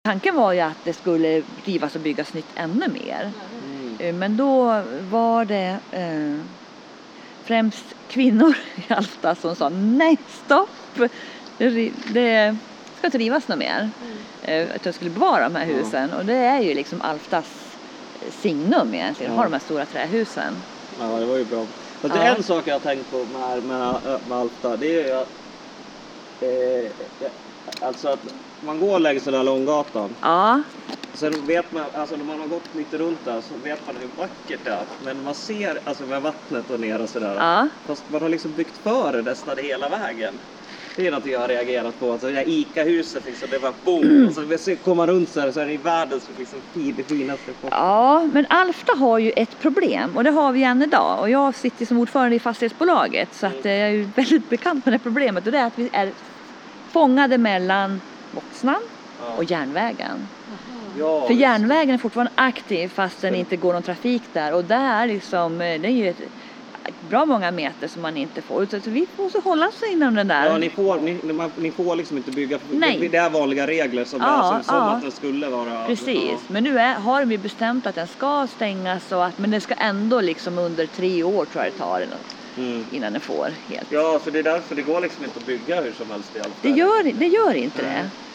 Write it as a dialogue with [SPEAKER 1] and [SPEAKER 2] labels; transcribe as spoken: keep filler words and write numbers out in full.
[SPEAKER 1] Tanken var ju att det skulle rivas och byggas nytt ännu mer. Mm. Men då var det eh, främst kvinnor i Alfta som sa nej, stopp. Det, det ska inte rivas något mer. Mm. Eh, att jag skulle bevara de här husen. Ja. Och det är ju liksom Alftas signum egentligen. Ja. Har de här stora trähusen.
[SPEAKER 2] Ja, det var ju bra. Fast ja. Det är en sak jag har tänkt på med, med, med Alfta. Det är ju att eh, alltså att man går längs den här långgatan.
[SPEAKER 1] Ja.
[SPEAKER 2] Sen vet man, alltså när man har gått lite runt där så vet man hur vackert det är. Men man ser alltså med vattnet och ner och sådär.
[SPEAKER 1] Ja.
[SPEAKER 2] Fast man har liksom byggt för nästan hela vägen. Det är något jag har reagerat på. Alltså det där Ica-huset liksom, det var boom. Mm. Och så kommer man runt så här så är det i världens liksom, det finaste.
[SPEAKER 1] Ja, men Alfta har ju ett problem. Och det har vi än idag. Och jag sitter som ordförande i fastighetsbolaget. Så att jag är ju väldigt bekant med det problemet. Och det är att vi är fångade mellan Voxnan ja. Och järnvägen. Ja, för järnvägen är fortfarande aktiv fast den inte går någon trafik där. Och där liksom, det är ju ett bra många meter som man inte får. Så vi måste hålla oss inom den där.
[SPEAKER 2] Ja, ni får, ni, ni får liksom inte bygga.
[SPEAKER 1] Nej.
[SPEAKER 2] Det är vanliga regler som,
[SPEAKER 1] ja,
[SPEAKER 2] är, som
[SPEAKER 1] ja.
[SPEAKER 2] att den skulle vara.
[SPEAKER 1] Precis, ja. Men nu är, har vi bestämt att den ska stängas. Och att, men den ska ändå liksom under tre år tror jag det tar mm. innan den får helt.
[SPEAKER 2] Ja, för det är därför det går liksom inte att bygga hur som helst i alla fall.
[SPEAKER 1] Det gör, det gör inte mm. det.